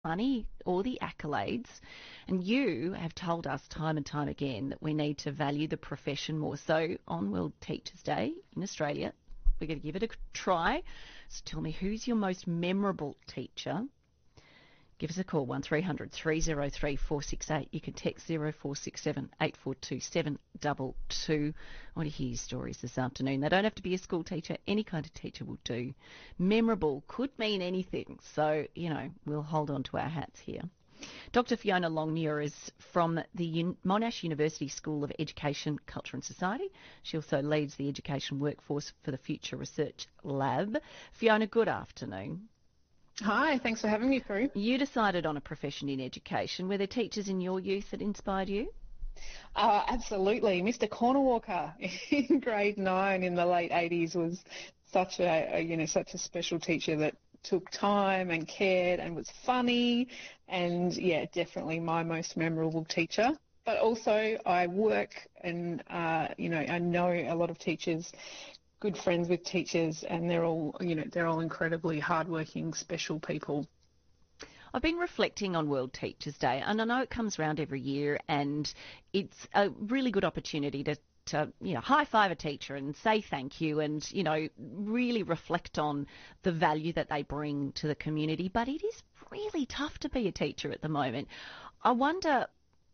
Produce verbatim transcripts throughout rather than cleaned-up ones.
money or the accolades. And you have told us time and time again that we need to value the profession more. So on World Teachers' Day in Australia, we're going to give it a try. So tell me, who's your most memorable teacher? Give us a call, one three hundred three oh three four six eight. You can text zero four six seven eight four two seven two two. I want to hear your stories this afternoon. They don't have to be a school teacher. Any kind of teacher will do. Memorable could mean anything. So, you know, we'll hold on to our hats here. Doctor Fiona Longmuir is from the Un- Monash University School of Education, Culture and Society. She also leads the Education Workforce for the Future Research Lab. Fiona, good afternoon. Hi, thanks for having me, Prue. You decided on a profession in education. Were there teachers in your youth that inspired you? Uh, absolutely. Mister Cornerwalker in grade nine in the late eighties was such a, a, you know, such a special teacher that took time and cared and was funny, and yeah, definitely my most memorable teacher. But also I work and, uh, you know, I know a lot of teachers, good friends with teachers, and they're all, you know, they're all incredibly hardworking, special people. I've been reflecting on World Teachers' Day, and I know it comes around every year, and it's a really good opportunity to, to, you know, high-five a teacher and say thank you and, you know, really reflect on the value that they bring to the community. But it is really tough to be a teacher at the moment. I wonder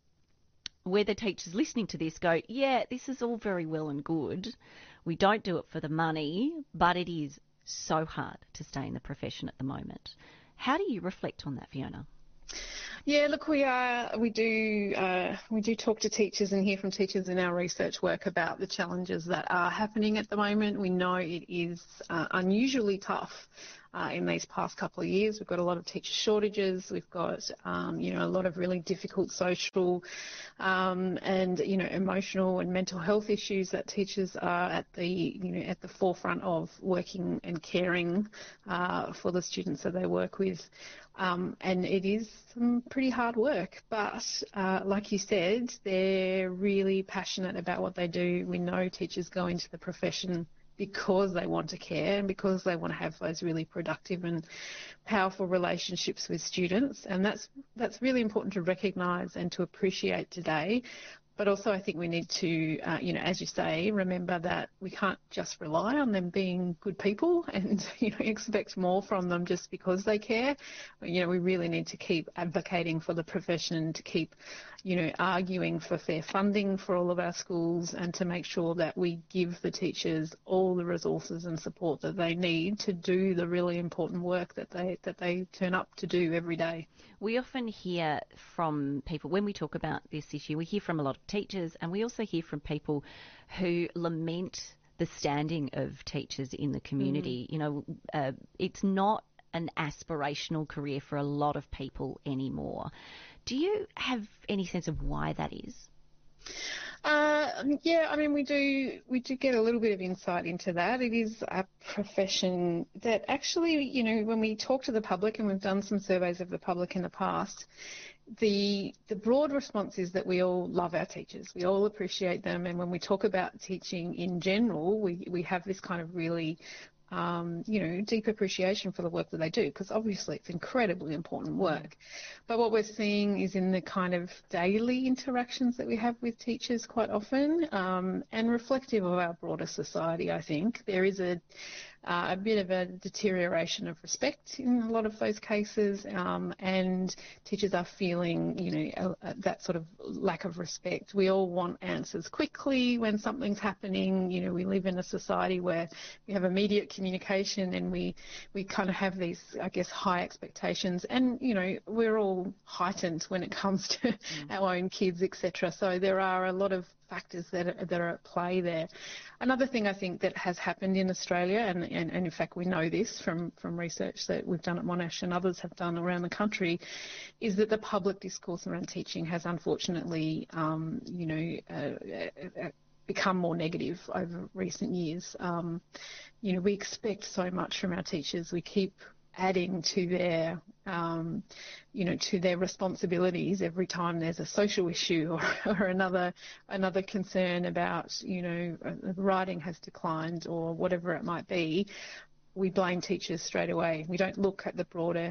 whether teachers listening to this go, yeah, this is all very well and good. We don't do it for the money, but it is so hard to stay in the profession at the moment. How do you reflect on that, Fiona? Yeah, look, we are we do uh, we do talk to teachers and hear from teachers in our research work about the challenges that are happening at the moment. We know it is uh, unusually tough uh, in these past couple of years. We've got a lot of teacher shortages. We've got um, you know a lot of really difficult social um, and you know emotional and mental health issues that teachers are at the you know at the forefront of working and caring uh, for the students that they work with. Um, and it is some pretty hard work, but uh, like you said, they're really passionate about what they do. We know teachers go into the profession because they want to care and because they want to have those really productive and powerful relationships with students, and that's that's really important to recognise and to appreciate today. But also I think we need to, uh, you know, as you say, remember that we can't just rely on them being good people and, you know, expect more from them just because they care. You know, we really need to keep advocating for the profession, to keep, you know, arguing for fair funding for all of our schools, and to make sure that we give the teachers all the resources and support that they need to do the really important work that they that they turn up to do every day. We often hear from people, when we talk about this issue, we hear from a lot of teachers, and we also hear from people who lament the standing of teachers in the community. Mm. You know, uh, it's not an aspirational career for a lot of people anymore. Do you have any sense of why that is? Uh, yeah, I mean, we do we do get a little bit of insight into that. It is a profession that actually, you know, when we talk to the public, and we've done some surveys of the public in the past, the the broad response is that we all love our teachers. We all appreciate them, and when we talk about teaching in general, we, we have this kind of really Um, you know, deep appreciation for the work that they do, because obviously it's incredibly important work. But what we're seeing is in the kind of daily interactions that we have with teachers quite often, um, and reflective of our broader society, I think, there is a, uh, a bit of a deterioration of respect in a lot of those cases, um, and teachers are feeling, you know, a, a, that sort of lack of respect. We all want answers quickly when something's happening. You know, we live in a society where we have immediate communication, and we, we kind of have these, I guess, high expectations, and, you know, we're all heightened when it comes to mm. our own kids, et cetera. So there are a lot of factors that are, that are at play there. Another thing I think that has happened in Australia, and, and, and in fact we know this from, from research that we've done at Monash and others have done around the country, is that the public discourse around teaching has unfortunately, um, you know, uh, uh, become more negative over recent years. Um, you know, we expect so much from our teachers. We keep adding to their, um, you know, to their responsibilities every time there's a social issue or, or another another concern about, you know, writing has declined or whatever it might be. We blame teachers straight away. We don't look at the broader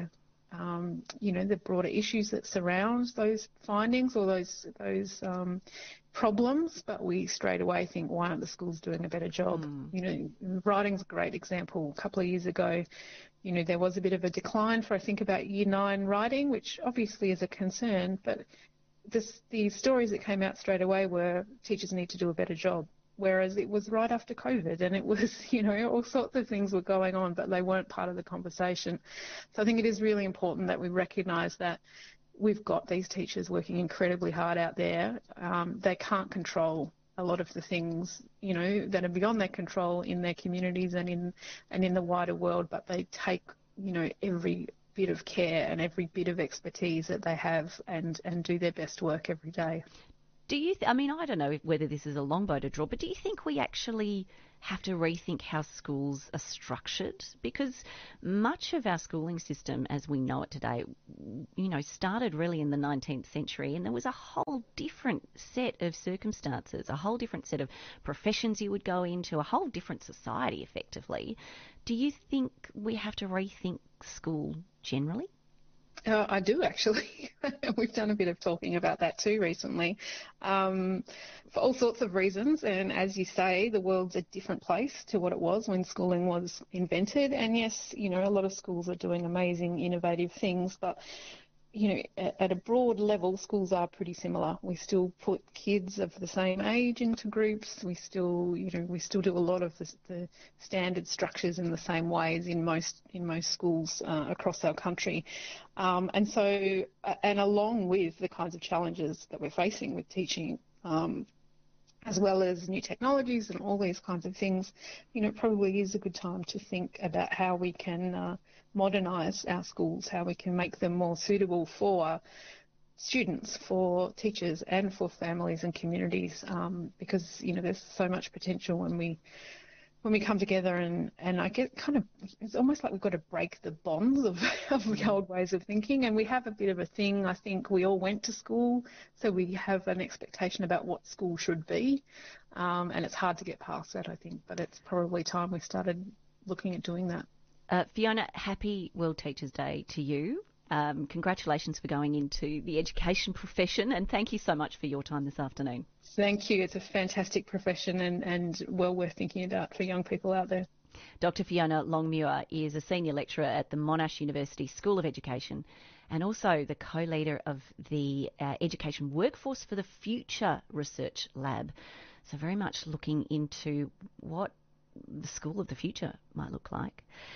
um, you know, the broader issues that surround those findings or those those um, problems, but we straight away think, why aren't the schools doing a better job? Mm. You know, writing's a great example. A couple of years ago, you know, there was a bit of a decline for, I think, about year nine writing, which obviously is a concern, but this, the stories that came out straight away were teachers need to do a better job. Whereas it was right after COVID and it was, you know, all sorts of things were going on, but they weren't part of the conversation. So I think it is really important that we recognise that we've got these teachers working incredibly hard out there. Um, they can't control a lot of the things, you know, that are beyond their control in their communities and in and in the wider world, but they take, you know, every bit of care and every bit of expertise that they have and, and do their best work every day. Do you, th- I mean, I don't know if, whether this is a long bow to draw, but do you think we actually have to rethink how schools are structured? Because much of our schooling system, as we know it today, you know, started really in the nineteenth century, and there was a whole different set of circumstances, a whole different set of professions you would go into, a whole different society, effectively. Do you think we have to rethink school generally? Uh, I do, actually. We've done a bit of talking about that too recently, um, for all sorts of reasons. And as you say, the world's a different place to what it was when schooling was invented. And yes, you know, a lot of schools are doing amazing, innovative things, but you know, at, at a broad level, schools are pretty similar. We still put kids of the same age into groups. We still, you know, we still do a lot of the, the standard structures in the same ways in most in most schools uh, across our country. Um, and so, uh, and along with the kinds of challenges that we're facing with teaching, um, as well as new technologies and all these kinds of things, you know, it probably is a good time to think about how we can uh, modernise our schools, how we can make them more suitable for students, for teachers and for families and communities, um, because, you know, there's so much potential when we when we come together and, and I get kind of, it's almost like we've got to break the bonds of, of the old ways of thinking, and we have a bit of a thing. I think we all went to school, so we have an expectation about what school should be, um, and it's hard to get past that, I think, but it's probably time we started looking at doing that. Uh, Fiona, happy World Teachers' Day to you. Um, congratulations for going into the education profession, and thank you so much for your time this afternoon. Thank you. It's a fantastic profession and, and well worth thinking about for young people out there. Doctor Fiona Longmuir is a senior lecturer at the Monash University School of Education and also the co-leader of the uh, Education Workforce for the Future Research Lab. So very much looking into what the school of the future might look like.